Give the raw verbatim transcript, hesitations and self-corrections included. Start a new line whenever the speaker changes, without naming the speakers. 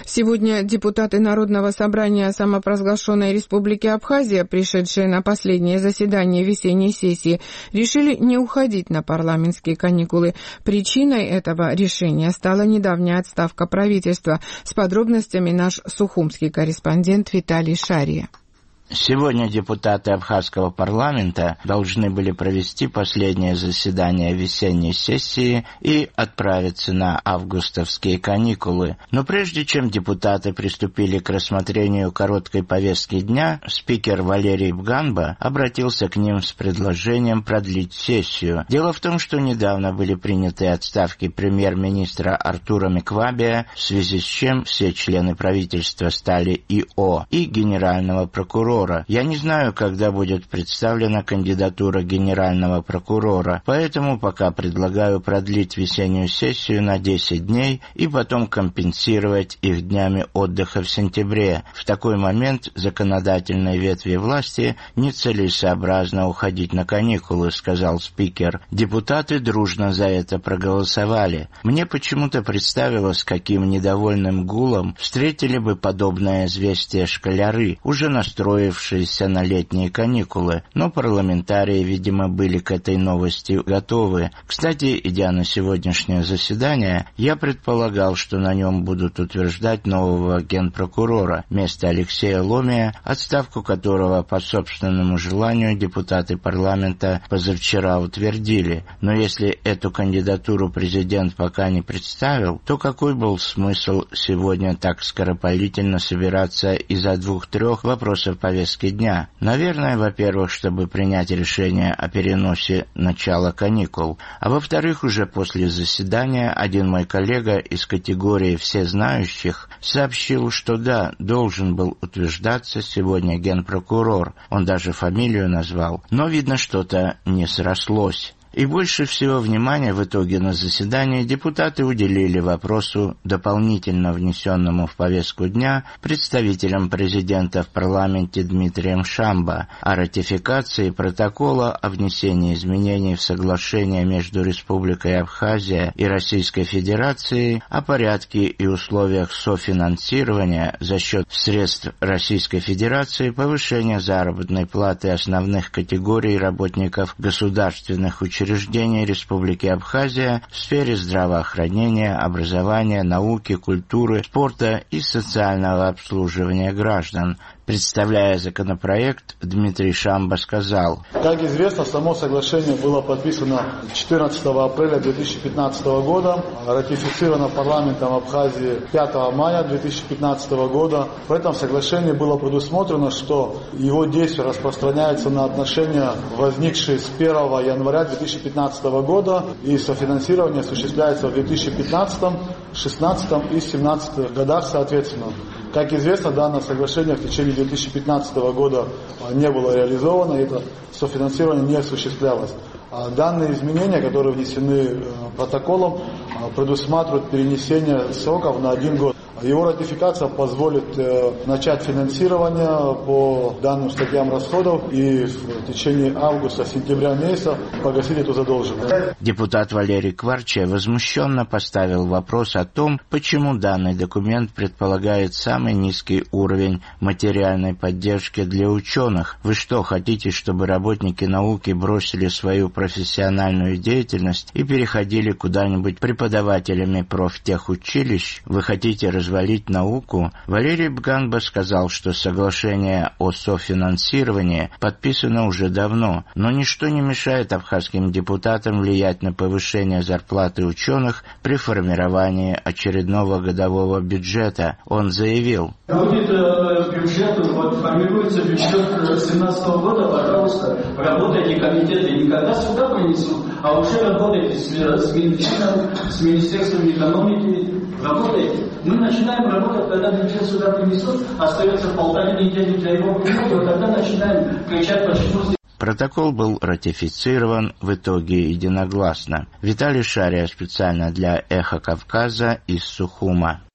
Сегодня депутаты Народного собрания самопровозглашенной Республики Абхазия, пришедшие на последнее заседание весенней сессии, решили не уходить на парламентские каникулы. Причиной этого решения стала недавняя отставка правительства. С подробностями наш сухумский корреспондент Виталий Шария.
Сегодня депутаты Абхазского парламента должны были провести последнее заседание весенней сессии и отправиться на августовские каникулы. Но прежде чем депутаты приступили к рассмотрению короткой повестки дня, спикер Валерий Бганба обратился к ним с предложением продлить сессию. Дело в том, что недавно были приняты отставки премьер-министра Артура Меквабия, в связи с чем все члены правительства стали ИО, и генерального прокурора. Я не знаю, когда будет представлена кандидатура генерального прокурора, поэтому пока предлагаю продлить весеннюю сессию на десять дней и потом компенсировать их днями отдыха в сентябре. В такой момент законодательной ветви власти нецелесообразно уходить на каникулы, сказал спикер. Депутаты дружно за это проголосовали. Мне почему-то представилось, каким недовольным гулом встретили бы подобное известие школяры, уже настроив на летние каникулы, но парламентарии, видимо, были к этой новости готовы. Кстати, идя на сегодняшнее заседание, я предполагал, что на нем будут утверждать нового генпрокурора вместо Алексея Ломия, отставку которого по собственному желанию депутаты парламента позавчера утвердили. Но если эту кандидатуру президент пока не представил, то какой был смысл сегодня так скоропалительно собираться из-за двух-трех вопросов повестки дня? Наверное, во-первых, чтобы принять решение о переносе начала каникул, а во-вторых, уже после заседания один мой коллега из категории всезнающих сообщил, что да, должен был утверждаться сегодня генпрокурор, он даже фамилию назвал, но, видно, что-то не срослось. И больше всего внимания в итоге на заседании депутаты уделили вопросу, дополнительно внесенному в повестку дня представителем президента в парламенте Дмитрием Шамба, о ратификации протокола о внесении изменений в соглашение между Республикой Абхазия и Российской Федерацией о порядке и условиях софинансирования за счет средств Российской Федерации повышения заработной платы основных категорий работников государственных учреждений учреждений Республики Абхазия в сфере здравоохранения, образования, науки, культуры, спорта и социального обслуживания граждан. Представляя законопроект, Дмитрий Шамба сказал:
Как известно, само соглашение было подписано четырнадцатого апреля две тысячи пятнадцатого года, ратифицировано парламентом Абхазии пятого мая две тысячи пятнадцатого года. В этом соглашении было предусмотрено, что его действие распространяется на отношения, возникшие с первого января две тысячи пятнадцатого года, и софинансирование осуществляется в две тысячи пятнадцатом, две тысячи шестнадцатом и две тысячи семнадцатом годах соответственно. Как известно, данное соглашение в течение две тысячи пятнадцатого года не было реализовано, и это софинансирование не осуществлялось. Данные изменения, которые внесены протоколом, предусматривают перенесение сроков на один год. Его ратификация позволит э, начать финансирование по данным статьям расходов и в течение августа-сентября месяца погасить эту задолженность.
Депутат Валерий Кварча возмущенно поставил вопрос о том, почему данный документ предполагает самый низкий уровень материальной поддержки для ученых. Вы что, хотите, чтобы работники науки бросили свою профессиональную деятельность и переходили куда-нибудь преподавателями профтехучилищ? Вы хотите развивать развалить науку? Валерий Бганба сказал, что соглашение о софинансировании подписано уже давно, но ничто не мешает абхазским депутатам влиять на повышение зарплаты ученых при формировании очередного годового бюджета. Он заявил:
Будет бюджет, вот, формируется бюджет две тысячи семнадцатого года, пожалуйста, работайте, комитеты никогда сюда принесут, а уже работайте с, с Минфином, с Министерством экономики, работайте. Мы начинаем работать, когда бюджет сюда принесут, остается полторы недели для его прихода, вот тогда начинаем кричать, почему...
Протокол был ратифицирован в итоге единогласно. Виталий Шария специально для «Эхо Кавказа» из Сухума.